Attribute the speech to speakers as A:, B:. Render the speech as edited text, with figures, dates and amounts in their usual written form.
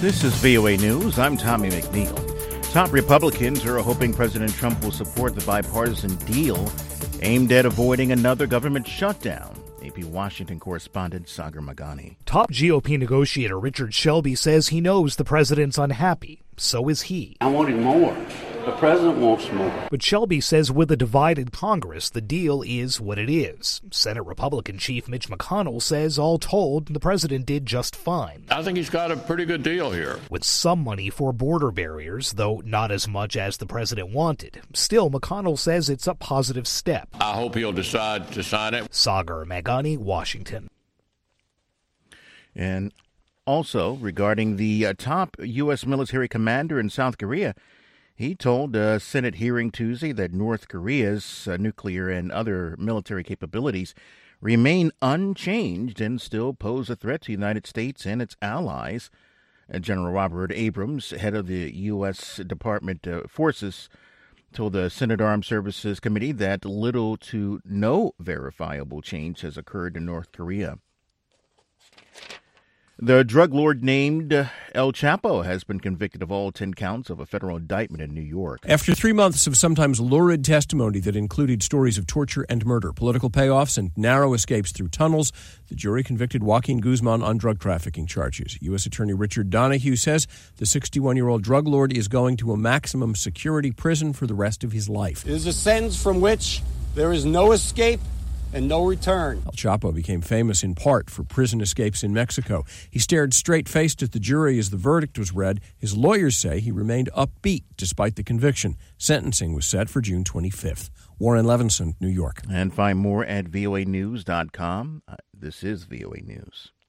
A: This is VOA News. I'm Tommy McNeil. Top Republicans are hoping President Trump will support the bipartisan deal aimed at avoiding another government shutdown. AP Washington correspondent Sagar Meghani.
B: Top GOP negotiator Richard Shelby says he knows the president's unhappy. So is he.
C: I wanted more. The president wants more.
B: But Shelby says with a divided Congress, the deal is what it is. Senate Republican Chief Mitch McConnell says all told, the president did just fine.
D: I think he's got a pretty good deal here.
B: With some money for border barriers, though not as much as the president wanted. Still, McConnell says it's a positive step.
D: I hope he'll decide to sign it.
B: Sagar Meghani, Washington.
A: And also, regarding the top U.S. military commander in South Korea, he told a Senate hearing Tuesday that North Korea's nuclear and other military capabilities remain unchanged and still pose a threat to the United States and its allies. General Robert Abrams, head of the U.S. Department of Forces, told the Senate Armed Services Committee that little to no verifiable change has occurred in North Korea. The drug lord named El Chapo has been convicted of all 10 counts of a federal indictment in New York.
E: After 3 months of sometimes lurid testimony that included stories of torture and murder, political payoffs, and narrow escapes through tunnels, the jury convicted Joaquin Guzman on drug trafficking charges. U.S. Attorney Richard Donahue says the 61-year-old drug lord is going to a maximum security prison for the rest of his life.
F: It is a sentence from which there is no escape and no return.
E: El Chapo became famous in part for prison escapes in Mexico. He stared straight-faced at the jury as the verdict was read. His lawyers say he remained upbeat despite the conviction. Sentencing was set for June 25th. Warren Levinson, New York.
A: And find more at voanews.com. This is VOA News.